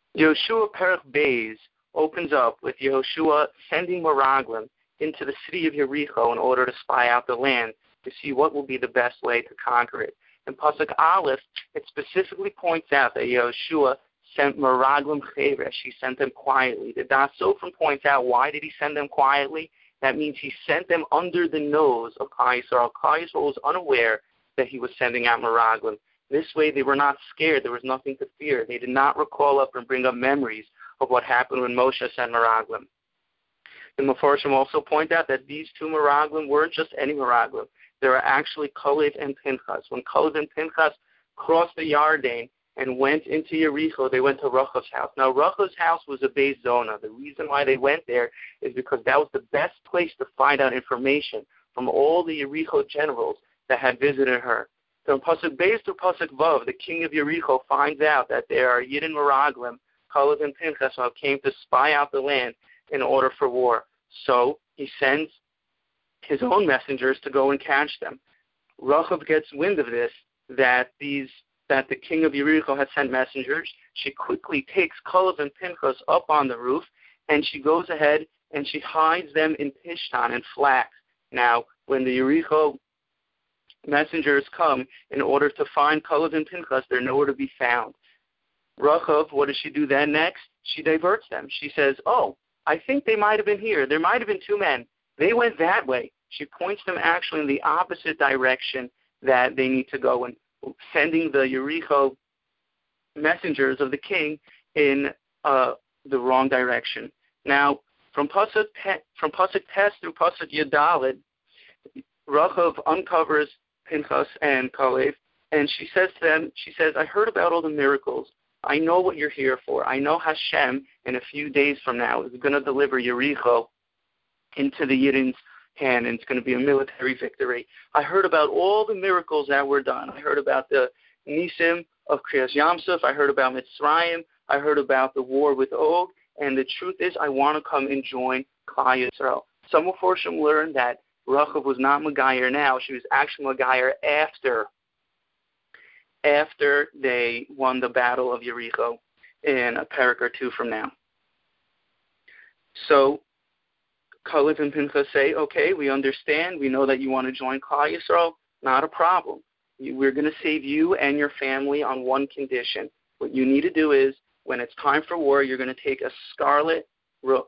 Yehoshua Perach Beis opens up with Yehoshua sending Meraglim into the city of Yericho in order to spy out the land to see what will be the best way to conquer it. In Pasuk Aleph, it specifically points out that Yehoshua sent Meraglim Cheresh. He sent them quietly. The Das Sofrim points out, why did he send them quietly? That means he sent them under the nose of Klal Yisrael. Klal Yisrael was unaware that he was sending out Meraglim. This way, they were not scared. There was nothing to fear. They did not recall up and bring up memories of what happened when Moshe sent Meraglim. The Mefarshim also point out that these two Meraglim weren't just any Meraglim. They were actually Kalev and Pinchas. When Kalev and Pinchas crossed the Yarden and went into Yericho, they went to Rachav's house. Now, Rachav's house was a Beis Zona. The reason why they went there is because that was the best place to find out information from all the Yericho generals that had visited her. So in Pasuk Beis through Pasuk Vav, the king of Yericho finds out that there are Yidden Meraglim, Kalev and Pinchas, who came to spy out the land in order for war. So he sends his own messengers to go and catch them. Rachav gets wind of this, that the king of Yericho had sent messengers. She quickly takes Kalev and Pinchas up on the roof, and she goes ahead and she hides them in Pishtan and flax. Now, when the Yericho messengers come in order to find Kalev and Pinchas, they're nowhere to be found. Rachav, what does she do then next? She diverts them. She says, oh, I think they might have been here. There might have been two men. They went that way. She points them actually in the opposite direction that they need to go, and sending the Yericho messengers of the king in the wrong direction. Now, from Pasuk Tes through Pasuk Yadalid, Rachav uncovers Pinchas and Kalev, and she says to them, I heard about all the miracles. I know what you're here for. I know Hashem, in a few days from now, is going to deliver Yericho into the Yidden's hand, and it's going to be a military victory. I heard about all the miracles that were done. I heard about the Nisim of Kriyas Yamsuf. I heard about Mitzrayim. I heard about the war with Og. And the truth is, I want to come and join Klal Yisrael. Some of Forshim learned that Rachav was not Megayer now. She was actually Megayer after they won the Battle of Yericho in a parak or two from now. So Kalev and Pinchas say, okay, we understand. We know that you want to join Klal Yisrael. Not a problem. We're going to save you and your family on one condition. What you need to do is, when it's time for war, you're going to take a scarlet rope,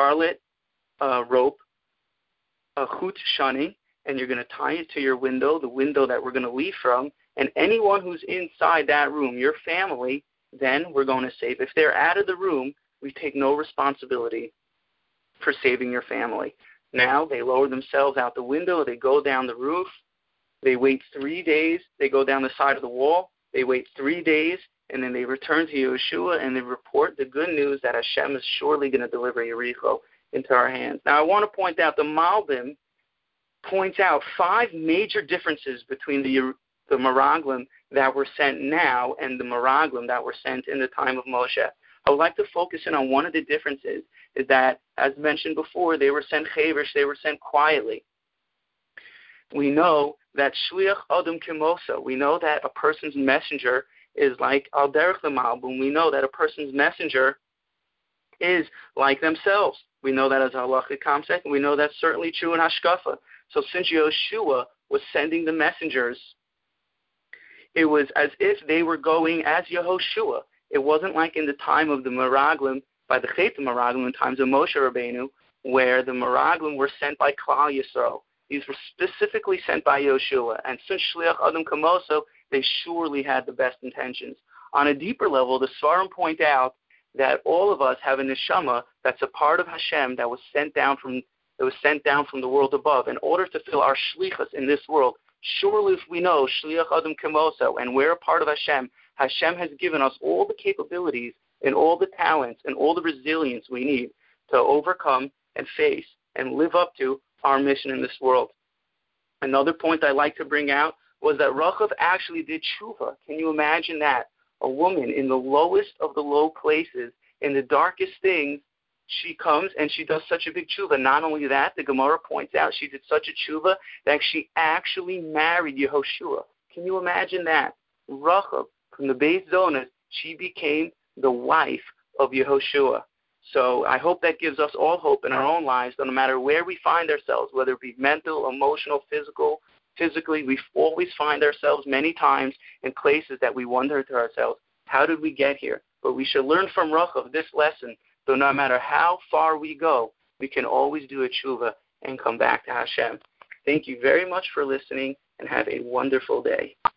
a chut shani, and you're going to tie it to your window, the window that we're going to leave from, and anyone who's inside that room, your family, then we're going to save. If they're out of the room, we take no responsibility for saving your family. Now they lower themselves out the window, they go down the roof, they wait 3 days, they go down the side of the wall, they wait 3 days, and then they return to Yehoshua and they report the good news that Hashem is surely going to deliver Yericho into our hands. Now I want to point out, the Malbim points out 5 major differences between the Meraglim that were sent now and the Meraglim that were sent in the time of Moshe. I would like to focus in on one of the differences, is that, as mentioned before, they were sent cheresh, they were sent quietly. We know that shliach adam kimosa, we know that a person's messenger is like al derech the Malbim. We know that a person's messenger is like themselves. We know that as halachic concept, and we know that's certainly true in Hashkafa. So since Yehoshua was sending the messengers, it was as if they were going as Yehoshua. It wasn't like in the time of the Meraglim, by the Chet Meraglim, in times of Moshe Rabbeinu, where the Meraglim were sent by Klal Yisrael. These were specifically sent by Yehoshua. And since Shliach Adam Kamoso, they surely had the best intentions. On a deeper level, the Svarim point out that all of us have a neshama that's a part of Hashem that was sent down from the world above in order to fill our shlichus in this world. Surely if we know Shliach Adam Kamoso and we're a part of Hashem, Hashem has given us all the capabilities and all the talents and all the resilience we need to overcome and face and live up to our mission in this world. Another point I like to bring out was that Rachav actually did tshuva. Can you imagine that? A woman in the lowest of the low places, in the darkest things, she comes and she does such a big tshuva. Not only that, the Gemara points out she did such a tshuva that she actually married Yehoshua. Can you imagine that? Rachav, from the Beis Zonas, she became the wife of Yehoshua. So I hope that gives us all hope in our own lives, that no matter where we find ourselves, whether it be mental, emotional, physically, we always find ourselves many times in places that we wonder to ourselves, how did we get here? But we should learn from Rachav this lesson, so no matter how far we go, we can always do a tshuva and come back to Hashem. Thank you very much for listening, and have a wonderful day.